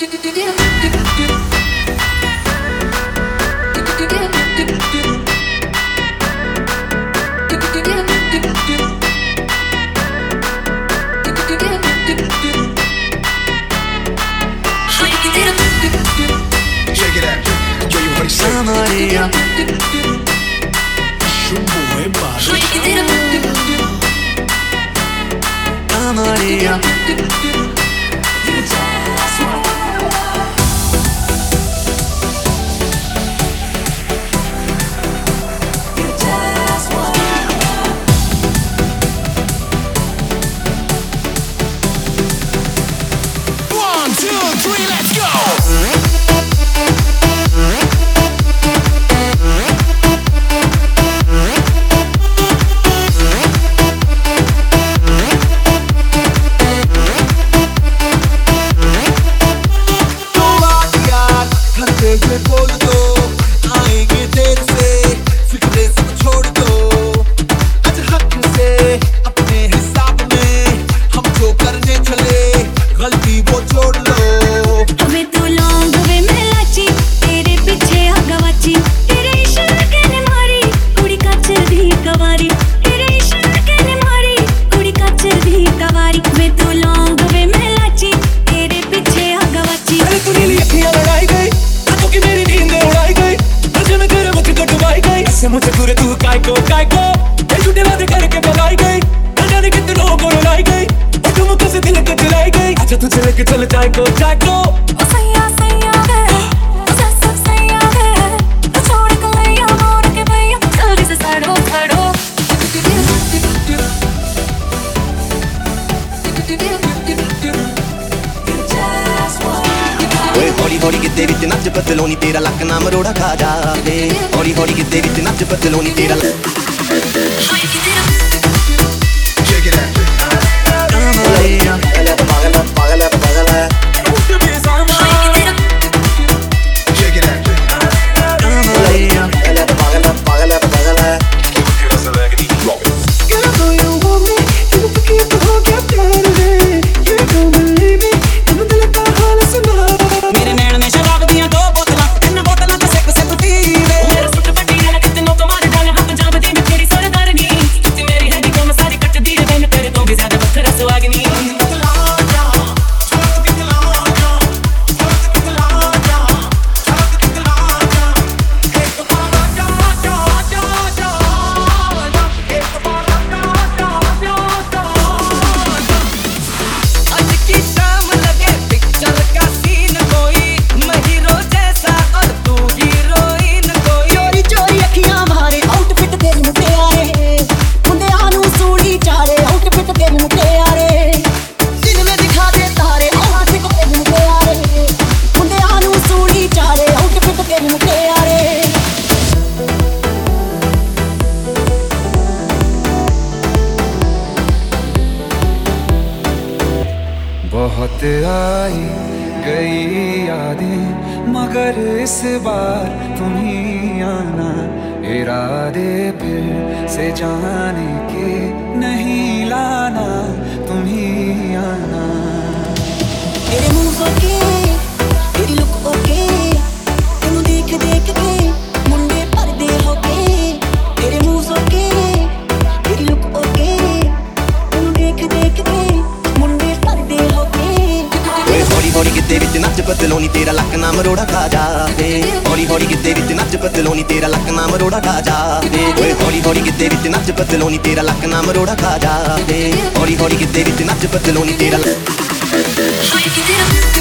Maria, Maria. One, two, three, let's go! मुझे पूरे तू काय को ये झूठे वादे करके भगाई गई, न जाने कितनों को रुलाई गई, और तुम कैसे दिल को चलाई गई। अच्छा तुझे लेके चल जाए को ओ सैया सैया वे, सब सैया वे, तू छोड़ के लैया मोड़ के भैया जल्दी से सड़ो सड़ो। हौली हौली गिद्दे विच नच पतलोनी तेरा लक ना मरोड़ा खा जावे। हौली हौली गिद्दे विच नच पतलोनी तेरा बहुत आई गई यादें मगर इस बार तुम ही आना, इरादे फिर से जाने के नहीं लाना, तुम ही आना। तेरे मूव ओके, तेरी लुक ओके, तेनू देख देख के मुंडे पर्दे होके। तेरे मूव ओके, तेरी लुक ओके, तेनू देख देख के मुंडे पर्दे होके। हौली हौली गिद्दे विच नच पतलोनी तेरा लक ना मरोड़ा खा जावे। हौली हौली गिद्दे विच नच पतलोनी तेरा लक ना मरोड़ा खा जावे। हौली हौली गिद्दे विच नच पतलोनी तेरा लक ना मरोड़ा खा जावे। हौली हौली गिद्दे विच नच पतलोनी तेरा